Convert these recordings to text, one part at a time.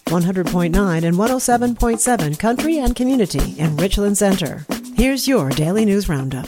100.9 and 107.7 Country and Community in Richland Center. Here's your Daily News Roundup.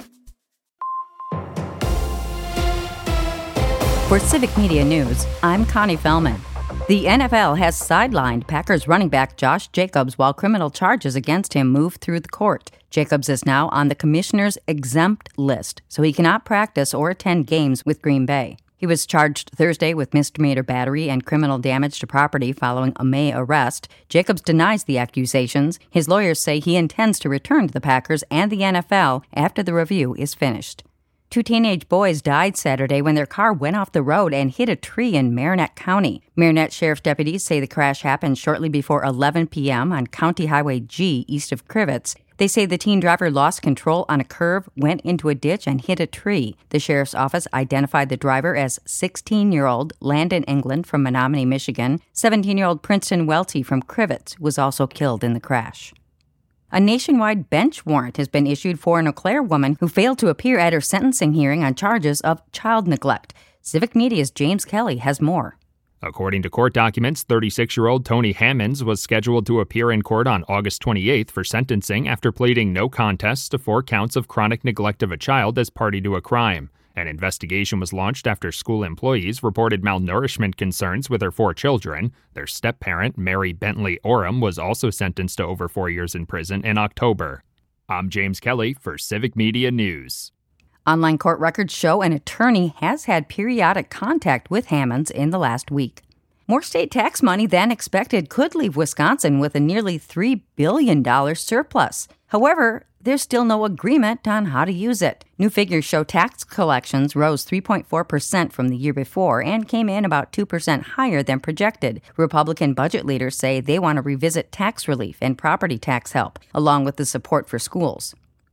For Civic Media News, I'm Connie Fellman. The NFL has sidelined Packers running back Josh Jacobs while criminal charges against him move through the court. Jacobs is now on the commissioner's exempt list, so he cannot practice or attend games with Green Bay. He was charged Thursday with misdemeanor battery and criminal damage to property following a May arrest. Jacobs denies the accusations. His lawyers say he intends to return to the Packers and the NFL after the review is finished. 2 teenage boys died Saturday when their car went off the road and hit a tree in Marinette County. Marinette Sheriff's deputies say the crash happened shortly before 11 p.m. on County Highway G east of Crivets. They say the teen driver lost control on a curve, went into a ditch, and hit a tree. The sheriff's office identified the driver as 16-year-old Landon England from Menominee, Michigan. 17-year-old Princeton Welty from Crivets was also killed in the crash. A nationwide bench warrant has been issued for an Eau Claire woman who failed to appear at her sentencing hearing on charges of child neglect. Civic Media's James Kelly has more. According to court documents, 36-year-old Tony Hammonds was scheduled to appear in court on August 28th for sentencing after pleading no contest to 4 counts of chronic neglect of a child as party to a crime. An investigation was launched after school employees reported malnourishment concerns with her 4 children. Their step-parent, Mary Bentley Oram, was also sentenced to over 4 years in prison in October. I'm James Kelly for Civic Media News. Online court records show an attorney has had periodic contact with Hammonds in the last week. More state tax money than expected could leave Wisconsin with a nearly $3 billion surplus. However, there's still no agreement on how to use it. New figures show tax collections rose 3.4% from the year before and came in about 2% higher than projected. Republican budget leaders say they want to revisit tax relief and property tax help, along with the support for schools.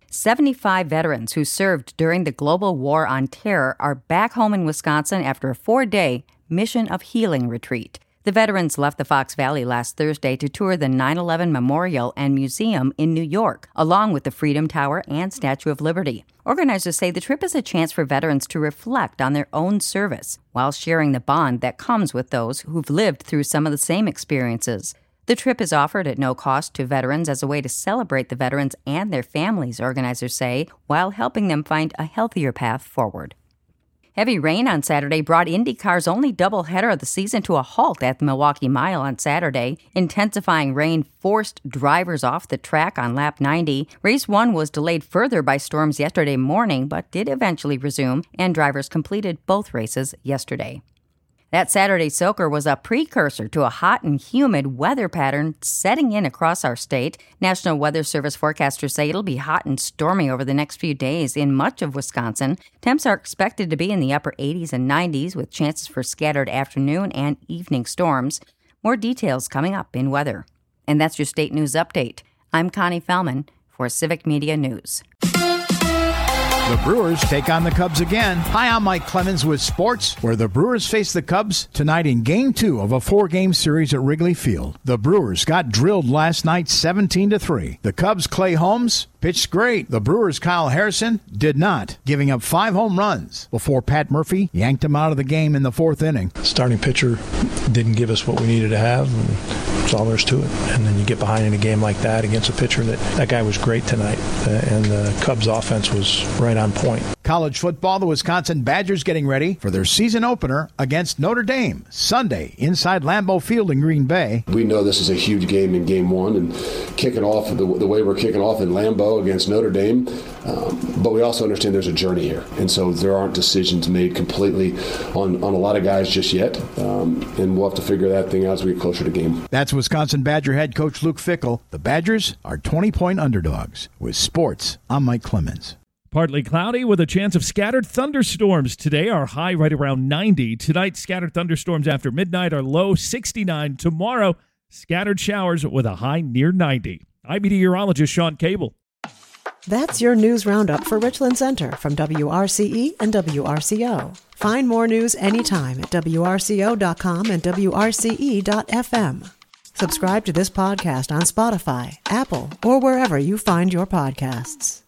75 veterans who served during the global war on terror are back home in Wisconsin after a 4-day Mission of Healing retreat. The veterans left the Fox Valley last Thursday to tour the 9/11 Memorial and Museum in New York, along with the Freedom Tower and Statue of Liberty. Organizers say the trip is a chance for veterans to reflect on their own service while sharing the bond that comes with those who've lived through some of the same experiences. The trip is offered at no cost to veterans as a way to celebrate the veterans and their families, organizers say, while helping them find a healthier path forward. Heavy rain on Saturday brought IndyCar's only doubleheader of the season to a halt at the Milwaukee Mile on Saturday. Intensifying rain forced drivers off the track on lap 90. Race 1 was delayed further by storms yesterday morning, but did eventually resume, and drivers completed both races yesterday. That Saturday soaker was a precursor to a hot and humid weather pattern setting in across our state. National Weather Service forecasters say it'll be hot and stormy over the next few days in much of Wisconsin. Temps are expected to be in the upper 80s and 90s with chances for scattered afternoon and evening storms. More details coming up in weather. And that's your state news update. I'm Connie Fellman for Civic Media News. The Brewers take on the Cubs again. Hi, I'm Mike Clemens with sports, where the Brewers face the Cubs tonight in Game 2 of a 4-game series at Wrigley Field. The Brewers got drilled last night 17-3. The Cubs' Clay Holmes pitched great. The Brewers' Kyle Harrison did not, giving up 5 home runs before Pat Murphy yanked him out of the game in the 4th inning. Starting pitcher didn't give us what we needed to have, and that's all there is to it. And then you get behind in a game like that against a pitcher that guy was great tonight, and the Cubs' offense was right on point. College football, the Wisconsin Badgers getting ready for their season opener against Notre Dame Sunday inside Lambeau Field in Green Bay. We know this is a huge game in Game 1, and kicking off the way we're kicking off in Lambeau against Notre Dame, but we also understand there's a journey here, and so there aren't decisions made completely on a lot of guys just yet, and we'll have to figure that thing out as we get closer to game. That's Wisconsin Badger head coach Luke Fickell. The Badgers are 20-point underdogs. With sports, I'm Mike Clemens. Partly cloudy with a chance of scattered thunderstorms today. Our high right around 90. Tonight, scattered thunderstorms after midnight. Our low 69. Tomorrow, scattered showers with a high near 90. I'm meteorologist Sean Cable. That's your news roundup for Richland Center from WRCE and WRCO. Find more news anytime at WRCO.com and WRCE.FM. Subscribe to this podcast on Spotify, Apple, or wherever you find your podcasts.